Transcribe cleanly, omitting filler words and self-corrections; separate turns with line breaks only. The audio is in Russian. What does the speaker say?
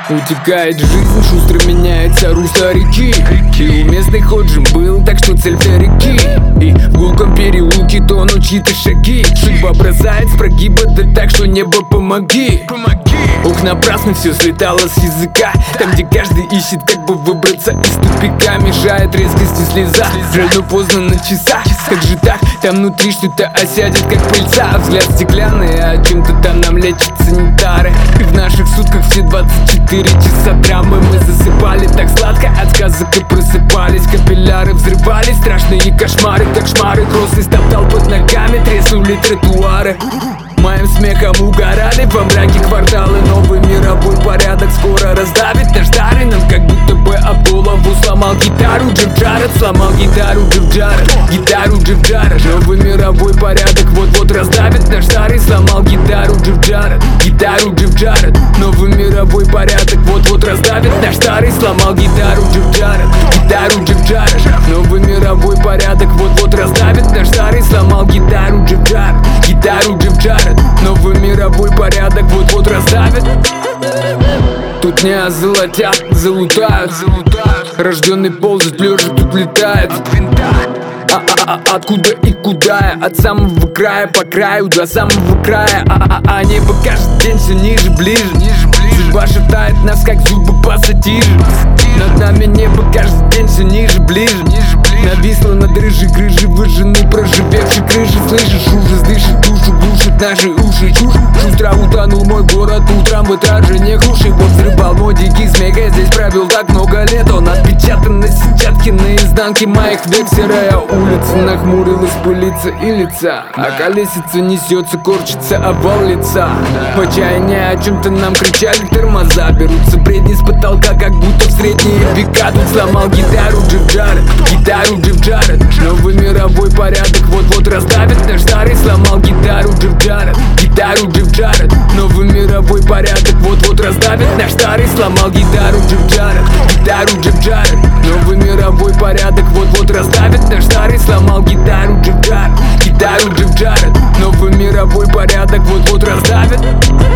Утекает жизнь, шустро меняется русло реки. И у местных отжим был, так что цель для реки. И в гулком переулке тонут чьи-то шаги. Судьба бросает с прогиба, да так что небо помоги. Ох, напрасно все слетало с языка. Там, где каждый ищет, как бы выбраться из тупика. Мешает резкости слеза, жаль, но поздно на часах. Как же так? Там внутри что-то осядет, как пыльца. Взгляд стеклянный, а чем-то там нам лечат санитары. И в наших сутках все 24 часа драмы. Мы засыпали так сладко от сказок и просыпались. Капилляры взрывались, страшные кошмары. Как шмары, кроссы стоптал под ногами. Треснули тротуары. Моим смехом угорали во мраке кварталы. Новый мировой порядок скоро раздавит наш старый. Нам как будто бы об голову сломал гитару Джефф Джаред. Сломал гитару Джефф Джаред. Гитару Джефф Джаред. Новый мировой порядок вот-вот раздавит наш старый. Сломал гитару Джефф Джаред. Гитару Джефф Джаред. Новый мировой порядок вот-вот раздавит наш старый. Сломал гитару Джефф Джаред. Гитару Джефф Джаред. Новый мировой порядок вот-вот раздавит наш старый. Сломал гитару Джефф Джаред. Гитару Джефф Джаред. Новый мировой порядок вот-вот раздавит. Тут не озолотят, залутают. Рожденный ползает, лежа тут летает. Откуда и куда? От самого края по краю до самого края. Небо каждый день все ниже, ближе. Судьба шатает нас, как зубы пассатижи. Над нами небо каждый день все ниже, ближе. Нависло над рыжей грыжей, выжженной, проживевшей крыши. Слышишь, ужас дышит, душу глушит наши уши. Чушь, шустро утонул мой город утром в отражении груши. Вот взрывал мой дикий змег, я здесь провел так много лет. Он отпечатан на сетчатке, на изнанке моих век. Серая улица нахмурилась, пылится и лица. А колесица несется, корчится овал лица. В отчаянии о чем-то нам кричали тормоза. Берутся бредни с потолка, как будто в средние века. Тут сломал гитару Джефф Джаред. Гитару Джефф Джаред. Новый мировой порядок вот-вот раздавит наш старый. Сломал гитару Джефф Джаред. Гитару Джефф Джаред. Новый мировой порядок вот-вот раздавит наш старый. Сломал гитару Джефф Джаред. Гитару Джефф Джаред. Новый мировой порядок вот-вот раздавит наш старый. Сломал гитару Джефф Джаред. Гитару Джефф Джаред. Новый мировой порядок вот-вот раздавит.